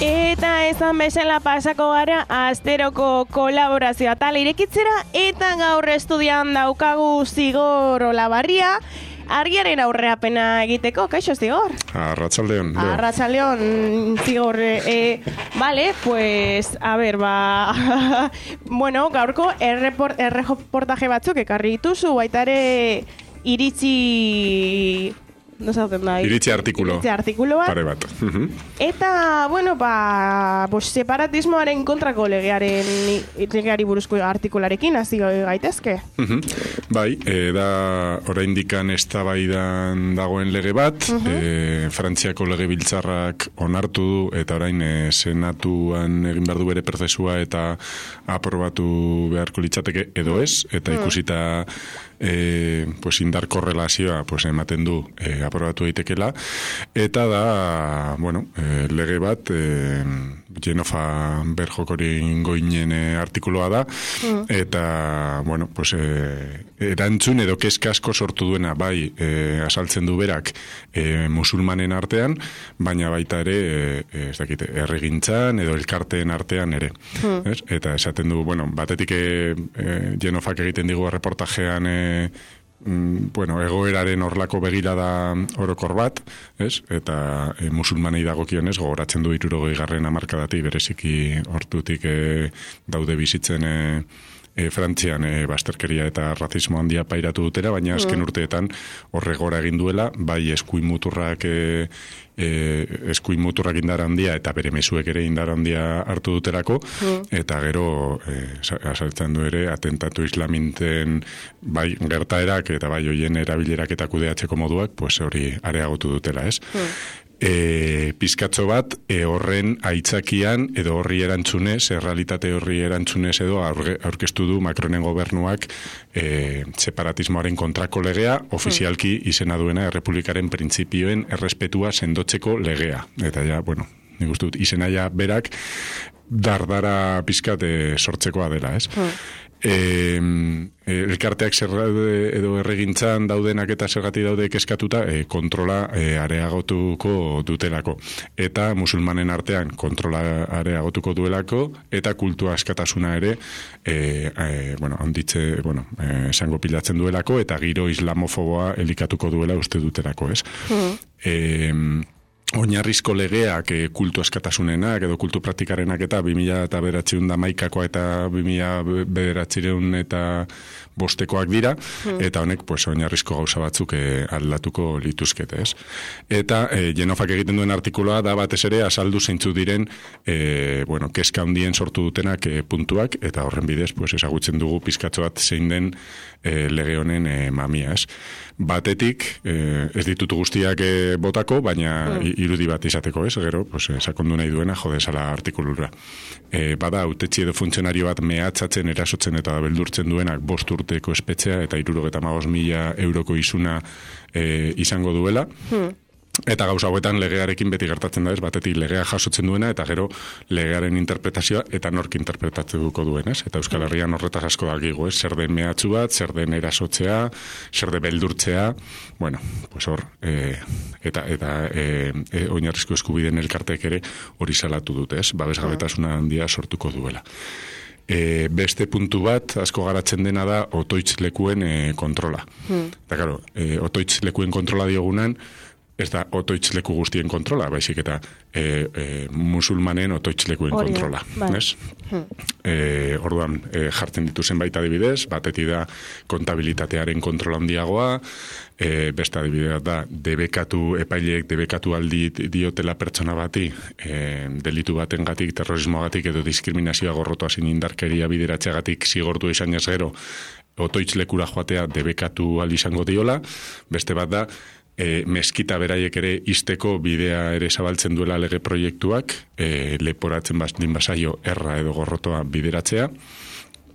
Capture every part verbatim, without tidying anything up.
Eta esan bezala pasako gara asteroko kolaborazioa tal irekitzera eta gaur estudian daukagu Zigor Olabarria argiaren aurreapena egiteko. Kaixo, Zigor? Arratsaldeon. Arratsaldeon, Zigor. Eh, vale, pues, a ver, ba... bueno, gaurko erreportaje batzuk ekarri dituzu, baita ere iritzi... No zaten da. Iritzi artikulo. Iritzi artikulo bat. Pare bat. Eta, bueno, ba, pues, separatismoaren kontrako legearen legeari buruzko artikularekin hasi gaitezke. Bai, e, da oraindikan eztabaidan dagoen lege bat, e, Frantziako legebiltzarrak onartu du eta orain e, senatuan egin behar du bere prozesua eta aprobatu beharko litzateke edo ez, eta ikusita e, pues, indar korrelazioa pues, ematen du e, aprobatu daitekela, eta da, bueno, e, lege bat, e, Genofa Berjokorin goinen e, artikuloa da, mm. eta, bueno, pues, e, erantzun edo kezka asko sortu duena, bai, e, asaltzen du berak e, musulmanen artean, baina baita ere, e, ez dakite, erregintzan edo elkarteen artean ere. Mm. Ez? Eta esaten du, bueno, batetik e, e, Genofak egiten digu reportajean e, bueno, egoeraren horlako begirada orokor bat, ez? Eta e, musulmanei dagokionez gogoratzen du hirurogei garren hamarkadatik bereziki hortutik e, daude bizitzen e, e, Frantzian e, basterkeria eta razismo handia pairatu dutera, baina azken urteetan horre gora egin duela, bai eskuin muturrak e, e, eskuin muturrak indar handia eta bere mezuek ere indar handia hartu duterako, mm. eta gero e, asaltzen du ere atentatu islaminten bai gertaerak eta bai hoien erabilerak eta kudeatzeko moduak, pues hori areagotu dutela, ez? Mm. E, pizkatxo bat e, horren aitzakian edo horri erantzunez, errealitate horri erantzunez edo aurge, aurkeztu du Macronen gobernuak e, separatismoaren kontrako legea, ofizialki izena duena errepublikaren printzipioen errespetua sendotzeko legea. Eta ja, bueno, nik uste dut, izena ja berak dardara pizkat e, sortzekoa dela, ez? Hmm. E, elkarteak zerrade edo erregintzan daudenak eta zergati daude kezkatuta e, kontrola e, areagotuko dutelako. Eta musulmanen artean kontrola areagotuko duelako eta kultua askatasuna ere e, e, bueno, onditze, bueno, e, esango pilatzen duelako eta giro islamofoboa elikatuko duela uste dutelako, ez? Mm. E, Oinarrizko legeak e, kultu askatasunenak edo kultu praktikarenak eta bi mila bederatziehun eta hamaikakoa eta bi mila bederatziehun eta bostekoak dira, hmm. eta honek pues, oinarrizko gauza batzuk e, aldatuko lituzkete, ez? Eta e, Genofak egiten duen artikuloa da batez ere azaldu zeintzu diren e, bueno, kezka handien sortu dutenak e, puntuak, eta horren bidez pues, ezagutzen dugu pizkatxo bat zein den e, lege honen e, mamia, ez? Batetik, e, ez ditutu guztiak e, botako, baina hmm. irudi bat izateko, ez? Gero, pues, sakondu nahi duena jodezala artikulura. E, bada, autetxi edo funtzionario bat mehatzatzen, erasotzen eta beldurtzen duenak bost urteko espetxea eta hirurogeta hamabost mila euroko isuna e, izango duela. Hmm. Eta gauza hauetan legearekin beti gertatzen da, ez? Batetik legea jasotzen duena eta gero legearen interpretazioa eta nork interpretatzeko duen, ez? Eta Euskal Herrian horretaz asko dakigu, ez? Zer den mehatxu bat, zer den erasotzea, zer den beldurtzea, bueno, pues hor, e, eta, eta e, e, oinarrizko eskubideen elkartek ere hori salatu dute, ez? Babesgabetasuna handia sortuko duela. E, beste puntu bat, asko garatzen dena da otoitz lekuen e, kontrola. Hmm. Eta, claro, e, otoitz lekuen kontrola diogunan, ez da otoitz leku guztien kontrola, baizik eta e, e, musulmanen otoitz lekuen Oria, kontrola. Bai. Hmm. E, orduan, e, jartzen ditu zenbait adibidez, batetik da kontabilitatearen kontrola handiagoa, e, beste adibidea da debekatu, epaileek debekatu aldi diotela pertsona bati, e, delitu batengatik, terrorismoagatik edo diskriminazioa gorrotoa sin indarkeria bideratzeagatik zigortu izan ez gero, otoitz lekura joatea debekatu aldi izango diola, beste bat da, E, meskita beraiek ere izteko bidea ere zabaltzen duela lege proiektuak, e, leporatzen bastin basaio erra edo gorrotoa bideratzea,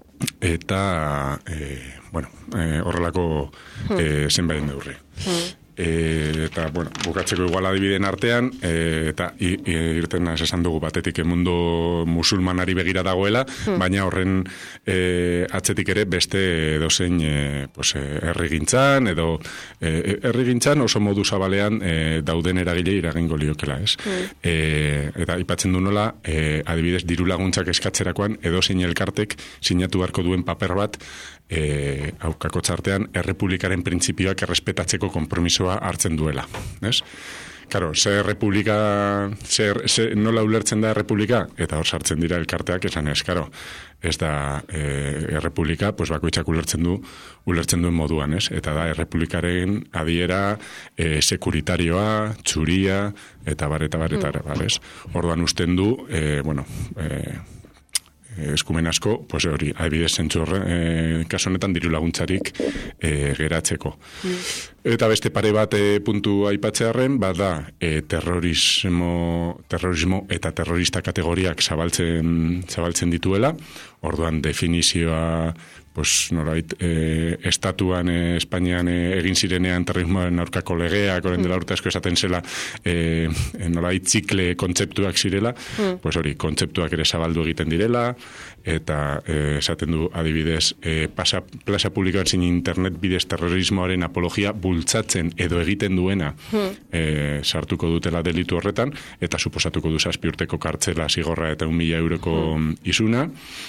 eta e, bueno, e, horrelako e, zenbait neurri. E, eta, bueno, bukatzeko igual adibideen artean, e, eta i, i, irten naz esan dugu batetik mundu musulmanari begira dagoela, hmm. baina horren e, atzetik ere beste edozein e, pues, e, errigintzan, edo e, errigintzan oso modu zabalean e, dauden eragile iragingo liokela, ez? Hmm. E, eta ipatzen du nola, e, adibidez, diru laguntzak eskatzerakoan edozein elkartek sinatu beharko duen paper bat, E, aukako txartean, errepublikaren printzipioak errespetatzeko konpromisoa hartzen duela, ez? Karo, ze republika, ze, ze, nola ulertzen da errepublika? Eta hor sartzen dira elkarteak, esan ez, karo, ez da e, errepublika, pues bakoitzak ulertzen du, ulertzen duen moduan, ez? Eta da, errepublikaren adiera e, sekuritarioa, txuria, eta bar, eta bar, eta bar, ez? Orduan usten du, e, bueno, e, eskumen asko, pues hori, adibidez zentzu horre, e, kasu honetan diru laguntzarik e, geratzeko. Mm. Eta beste pare bat e, puntu aipatzearren, bada e, terrorismo, terrorismo eta terrorista kategoriak zabaltzen, zabaltzen dituela, orduan definizioa pues nolait, e, estatuan, e, Espainian e, egin zirenean terrorismoaren aurkako legeak, orain dela urte asko esaten zela, e, nolait, zikle kontzeptuak zirela, mm. pues hori, kontzeptuak ere zabaldu egiten direla, eta e, esaten du adibidez, e, pasa, plaza publikoan zin internet bidez terrorismoaren apologia bultzatzen edo egiten duena mm. e, sartuko dutela delitu horretan, eta suposatuko du zazpi urteko kartzela zigorra eta un mila euroko mm. isuna.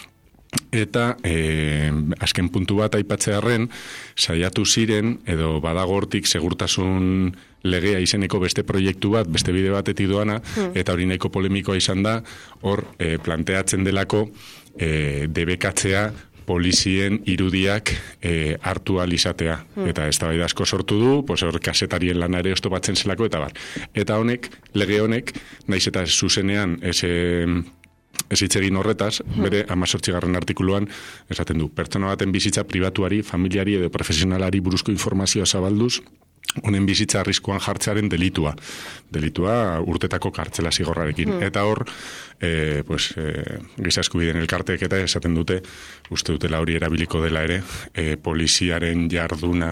Eta e, azken puntu bat aipatzearren, saiatu ziren, edo badago hortik segurtasun legea izeneko beste proiektu bat, beste bide batetik doana, mm. eta hori nahiko polemikoa izan da, hor e, planteatzen delako e, debekatzea polizien irudiak e, hartu alizatea. Mm. Eta ez da bai asko sortu du, pues hor kasetarien lana ere oztopatzen zelako, eta bar. Eta honek, lege honek, naiz eta zuzenean, eze... Ez hitz egin horretaz, bere hamazortzigarren artikuluan esaten du, pertsona baten bizitza pribatuari, familiari edo profesionalari buruzko informazioa zabalduz, honen bizitza arriskuan jartzearen delitua. Delitua urtetako kartzela zigorrarekin. Mm. Eta hor, e, pues, e, giza eskubideen elkarteek eta esaten dute, uste dutela hori erabiliko dela ere, e, poliziaren jarduna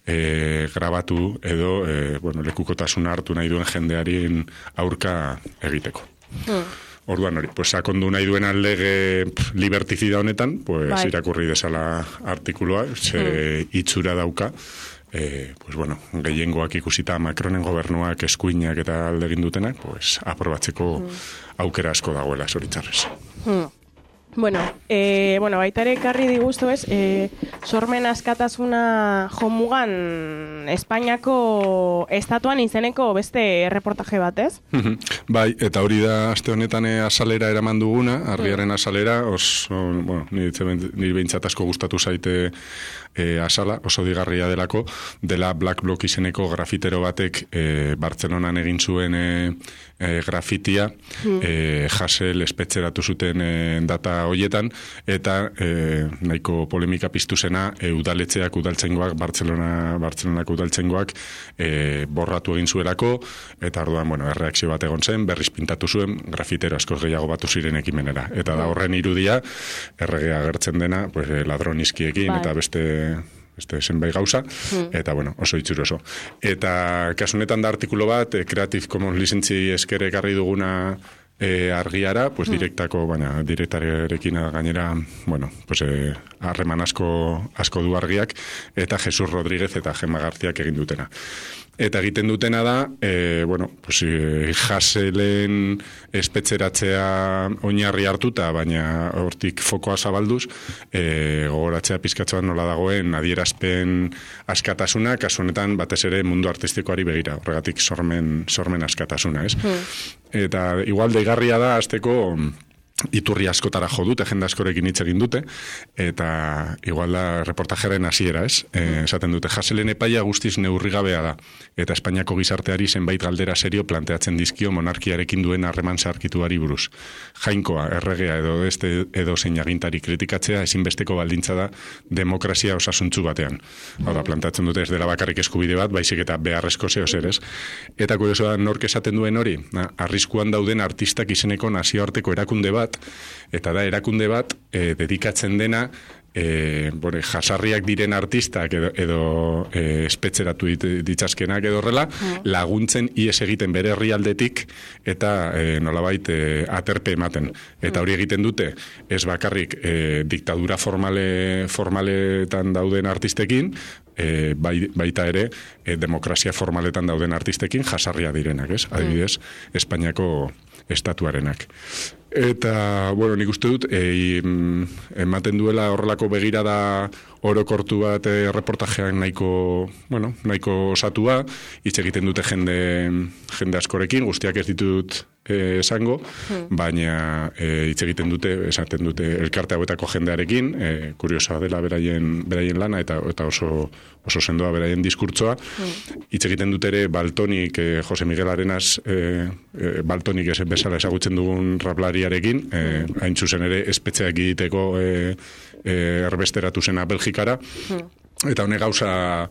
e, grabatu edo e, bueno, lekukotasuna hartu nahi duen jendearen aurka egiteko. Mm. Orduan hori, pues sakondu nahi duen lege liberticida honetan, pues bai. Irakurri desala artikuloa, ze mm. itxura dauka, e, pues bueno, gehiengoak ikusita Macronen gobernuak eskuinak eta alde egin dutenak, pues aprobatzeko mm. aukera asko dagoela, zoritzarrez. Mm. Bueno, eh, bueno, baita ere karri diguztu ez, eh, sormen askatasuna jomugan Espainiako estatuan izeneko beste reportaje bat, ez? Bai, eta hori da aste honetan azalera eraman duguna, argiaren azalera, oso, bueno, nire behintzat asko gustatu zaite e, azala, oso digarria delako, dela Black Bloc izeneko grafitero batek e, Bartzelonan egin zuen e, e, grafitia, mm. e, Hassel espetzeratu zuten e, data hoietan, eta e, nahiko polemika piztu zena e, udaletxeak, udaltzengoak, Bartzelona, Bartzelonako udaltzengoak e, borratu egin zuelako, eta orduan, bueno, erreakzio bat egon zen, berriz pintatu zuen, grafitero asko gehiago batu ziren ekimenera. Eta da horren irudia, erregea agertzen dena, pues, ladronizkiekin, bai. Eta beste beste zenbait gauza, hmm. eta bueno, oso itxuroso. Eta kasunetan da artikulo bat, Creative Commons lizentzi esker ekarri duguna E, argiara, pues direktako, mm. baina direktarekin gainera, bueno, pues eh, harreman asko, asko du argiak, eta Jesus Rodríguez eta Gemma Garziak egin dutena. Eta egiten dutena da, e, bueno, pues, e, Hasselen espetzeratzea oinarri hartuta, baina hortik fokoa zabalduz, e, gogoratzea pizkatzoan nola dagoen adierazpen askatasuna, kasu honetan batez ere mundu artistikoari begira, horregatik sormen, sormen askatasuna, ez? Mm. Eta igual deigarria da, azteko iturri askotara jo dute, jende askorekin hitz egin dute, eta igual da reportajeren hasiera, ez? E, esaten dute, Hasselen epaia guztiz neurrigabea da, eta Espainiako gizarteari zenbait galdera serio planteatzen dizkio monarkiarekin duen harreman zaharkituari buruz. Jainkoa, erregea edo este edo zein agintari kritikatzea ezinbesteko baldintza da demokrazia osasuntzu batean. Hau da, planteatzen dute ez dela bakarrik eskubide bat, baizik eta beharrezko zeo zer, ez? Eta kuriosoa nork esaten duen hori, na, arriskuan dauden artistak izeneko nazioarteko erakunde bat, eta da erakunde bat e, dedikatzen dena e, bore, jasarriak diren artistak edo, edo e, espetxeratu dit, ditzazkenak edo horrela, mm. laguntzen ies egiten bere herrialdetik eta e, nolabait e, aterpe ematen. Eta hori egiten dute, ez bakarrik e, diktadura formale, formaletan dauden artistekin, E, bai, baita ere e, demokrazia formaletan dauden artistekin jasarria direnak, ez? Adibidez, Espainiako estatuarenak. Eta, bueno, nik uste dut, e, ematen duela horrelako begirada orokortu bat e, reportajean nahiko, bueno, nahiko osatua, hitz egiten dute jende, jende askorekin, guztiak ez ditut e, esango, hmm. baina e, hitz egiten dute, esaten dute elkarte hauetako jendearekin, e, kuriosoa dela beraien, beraien lana, eta, eta oso, oso sendoa beraien diskurtsoa. Hmm. Hitz egiten dute ere Baltonik, e, Jose Miguel Arenas, e, e, Baltonik esen bezala ezagutzen dugun raplariarekin, e, hain zuzen ere espetxeak egiteko e, e, erbesteratu zena Belgikara, hmm. eta honek gauza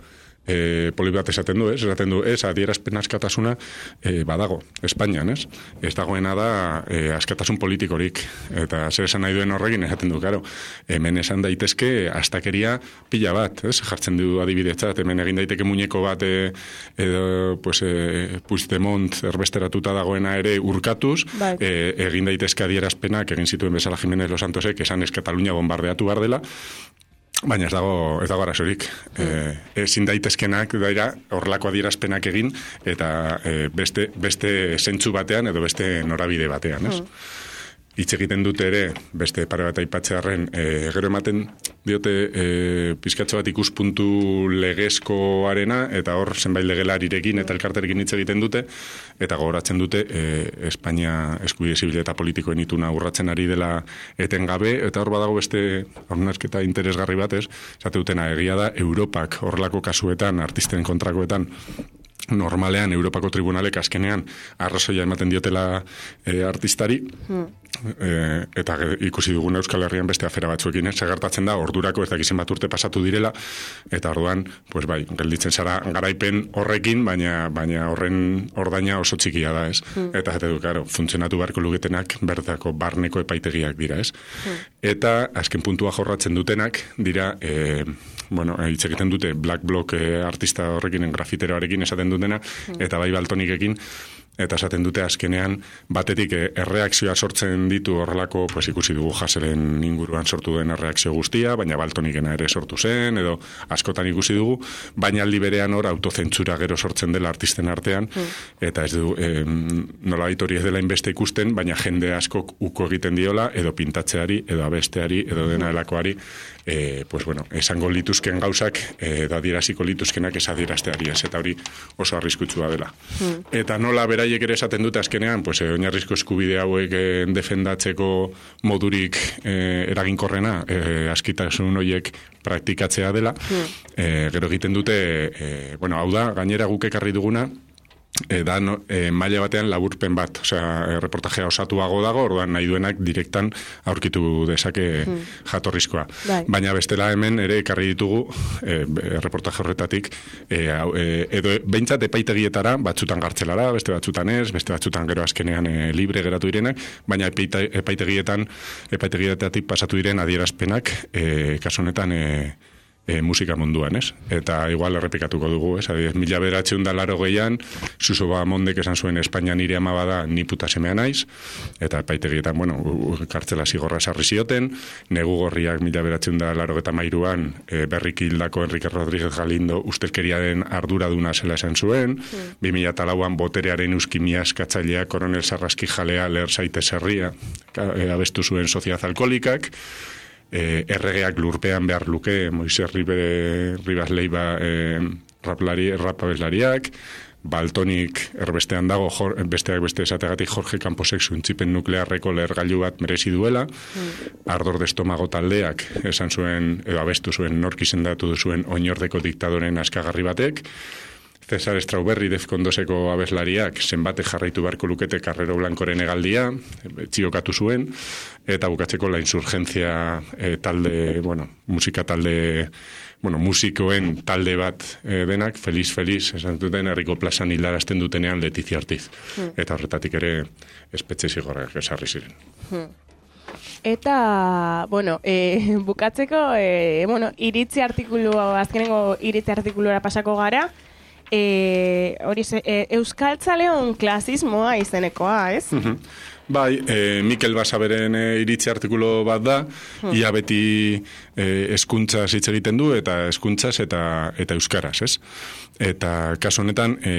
e, poli bat esaten du, ez? Esaten du, ez, adierazpen askatasuna e, badago, Espainian, ez? Ez dagoena da e, askatasun politikorik, eta zer esan nahi duen horrekin esaten du, karo, hemen esan daitezke astakeria pila bat, ez? Jartzen du adibidetzat, hemen egin daiteke muñeko bat e, edo, pues, e, Puigdemont erbesteratuta dagoena ere urkatuz, e, egin daitezke adierazpenak, egin zituen bezala Jimenez Los Santosek, esan ez Katalunia bombardeatu bar dela, baina ez dago, ez dago arazorik. Mm. E, ezin daitezkenak daira horrelako adierazpenak egin eta e, beste, beste zentzu batean edo beste norabide batean, ez? Mm. Hitz egiten dute ere, beste pare bat aipatzearren, e, gero ematen diote e, pizkatxo bat ikuspuntu legezkoarena, eta hor zenbait legelarirekin eta elkarterekin hitz egiten dute, eta gogoratzen dute e, Espainia eskubide zibil eta politikoen ituna urratzen ari dela etengabe, eta hor badago beste hausnarketa interesgarri batez, esate dutena egia da, Europak horrelako kasuetan, artisten kontrakoetan, normalean Europako tribunalek azkenean arrazoia ematen diotela e, artistari, hmm. e, eta ikusi dugun Euskal Herrian beste afera batzuekin, ez gertatzen da, ordurako ez dakizen bat urte pasatu direla, eta orduan, pues bai, gelditzen zara garaipen horrekin, baina baina horren ordaina oso txikia da, ez? Hmm. Eta jate du, karo, funtzionatu beharko luketenak berdako barneko epaitegiak dira, ez? Hmm. Eta azken puntua jorratzen dutenak dira, e, bueno, hitz egiten dute Black Bloc e, artista horrekin, grafiteroarekin esaten dutena, mm. eta bai Baltonikekin, eta esaten dute azkenean batetik e, erreakzioa sortzen ditu horrelako, pues ikusi dugu Haselen inguruan sortu den erreakzio guztia, baina Baltonikena ere sortu zen, edo askotan ikusi dugu, baina aldi berean hor autozentzura gero sortzen dela artisten artean, mm. eta ez du, e, nolabait hori ez dela inbeste ikusten, baina jende askok uko egiten diola, edo pintatzeari, edo abesteari, edo dena delakoari, e, pues bueno, esango lituzken gauzak, e, da dieraziko lituzkenak ez adierazteari, ez, eta hori oso arriskutsua dela. Mm. Eta nola beraiek ere esaten dute azkenean, pues, e, oinarrizko eskubide hauek e, defendatzeko modurik e, eraginkorrena, e, askitasun horiek praktikatzea dela, mm. e, gero egiten dute, e, bueno, hau da, gainera guk ekarri duguna, E, da no, e, maila batean laburpen bat, osea, reportajea osatuago dago, orduan nahi duenak direktan aurkitu dezake hmm. jatorrizkoa. Bai. Baina bestela hemen ere ekarri ditugu e, reportaje horretatik, e, e, edo behintzat epaitegietara, batzutan gartzelara, beste batzutan ez, beste batzutan gero azkenean e, libre geratu direnak, baina epaite, epaitegietan, epaitegietatik pasatu diren adierazpenak, e, kasu honetan, e, E, musika munduan, ez? Eta igual errepikatuko dugu, ez? Adiz, mila beratzeun da laro gehian, Suso Bahamondek esan zuen Espainia nire ama bada ni puta semea naiz, eta epaitegietan, bueno, kartzela zigorra sarri zioten, negu gorriak mila beratzeun da laro eta mairuan, e, berrik hildako Enrique Rodríguez Galindo ustelkeriaren arduraduna zela esan zuen, mm. bi mila talauan boterearen euskimia eskatzailea Koronel Sarraski jalea leher zaite zerria, e, abestu zuen Sociedad Alkoholikak, E, erregeak lurpean behar luke, Moises Ribas Leiba e, raplari, rapabeslariak, Baltonik erbestean dago, jor, besteak beste esategatik Jorge Camposek zuntzipen nuklearreko lehergailu bat merezi duela, mm. Ardor de Estomago taldeak esan zuen, edo abestu zuen, nork izendatu zuen oinordeko diktadoren askagarri batek, Cesar Strawberry defkondoseko abeslariak zenbate jarraitu beharko lukete Carrero Blancoren egaldia, txiokatu zuen, eta bukatzeko la insurgencia e, talde, bueno, musika talde, bueno, musikoen talde bat e, denak, Feliz Feliz, esan duten herriko plazan hilarazten dutenean Letizia Ortiz. Hmm. Eta horretatik ere espetxe zigorrak esarri ziren. Hmm. Eta, bueno, e, bukatzeko, e, bueno, iritzi artikulu, azkenengo iritzi artikulura pasako gara, e, hori ze, e, euskaltzaleon klasismoa izenekoa, ez? Bai, e, Mikel Basaberen e, iritzi artikulu bat da, hmm. ia beti e, eskuntzaz hitz egiten du, eta eskuntzaz eta, eta euskaraz, ez? Eta kasu honetan, e,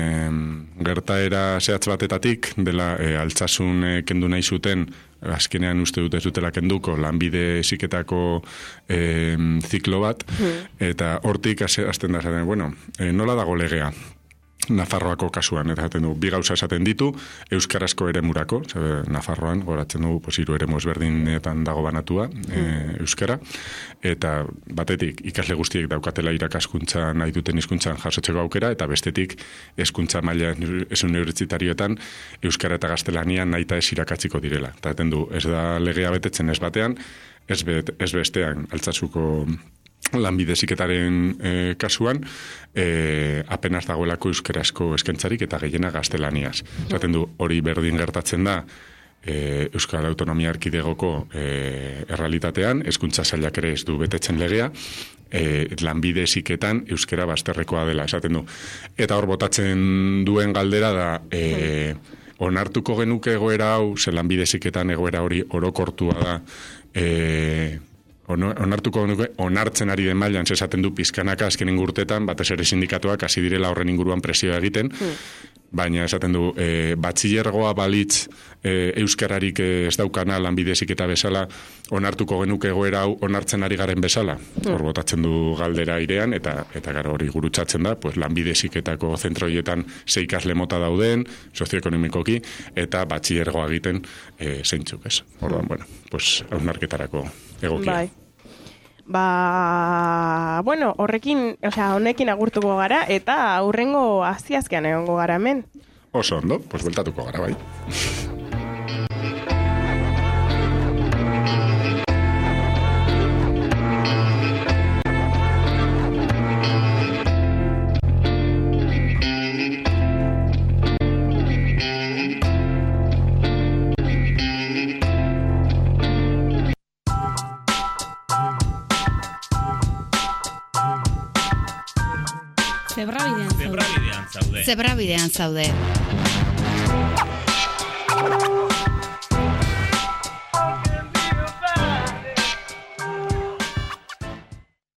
gertaera zehatz batetatik, dela e, altsasun e, kendu nahi zuten, azkenean uste dut ez dutela kenduko, lanbide heziketako e, ziklo bat, hmm. eta hortik hasten da zaten, bueno, e, nola dago legea? Nafarroako kasuan, eta zaten du, bi gauza esaten ditu, euskarazko eremurako, zabe, Nafarroan, goratzen du, pues, hiru eremu ezberdinetan dago banatua, e, euskara, eta batetik ikasle guztiek daukatela irakaskuntza nahi duten hizkuntzan jasotzeko aukera, eta bestetik hezkuntza maila ez unibertsitarioetan euskara eta gaztelania nahi eta ez irakatziko direla. Eta zaten du, ez da legea betetzen ez batean, ez, bet, ez bestean, altsasuko lanbide heziketaren e, kasuan, e, apenas dagoelako euskarazko eskentzarik eta gehiena gaztelaniaz. Zaten du, hori berdin gertatzen da, e, Euskal Autonomia Erkidegoko e, errealitatean, hezkuntza sailak ere ez du betetzen legea, e, lanbide heziketan euskara bazterrekoa dela, esaten du. Eta hor botatzen duen galdera da, e, onartuko genuke egoera hau, ze lanbide heziketan egoera hori orokortua da, e, onartuko genuke, onartzen ari den mailan, esaten du pizkanaka azkenen urtetan, batez ere sindikatuak hasi direla horren inguruan presioa egiten, mm. baina esaten du, e, batxilergoa balitz e, euskararik ez daukana lanbide heziketa bezala, onartuko genuke egoera hau onartzen ari garen bezala. Mm. Hor botatzen du galdera airean, eta eta gara hori gurutzatzen da, pues, lanbide heziketako zentroietan sei ikasle mota dauden, sozioekonomikoki, eta batxilergoa egiten e, zeintzuk ez. Orduan, bueno, pues, hausnarketarako egokia. Bai. Ba, bueno, horrekin, osea, honekin agurtuko gara, eta aurrengo aziazkean egongo gara hemen. Oso ondo, pues bueltatuko gara, bai. Zebrabidean zaude. Zebrabidean zaude.